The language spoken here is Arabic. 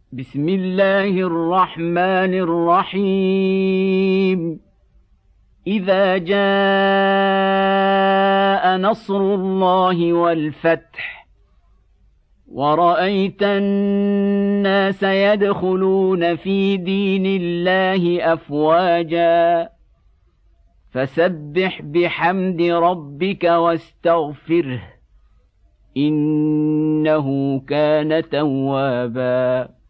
بسم الله الرحمن الرحيم إذا جاء نصر الله والفتح ورأيت الناس يدخلون في دين الله أفواجا فسبح بحمد ربك واستغفره إنه كان توابا.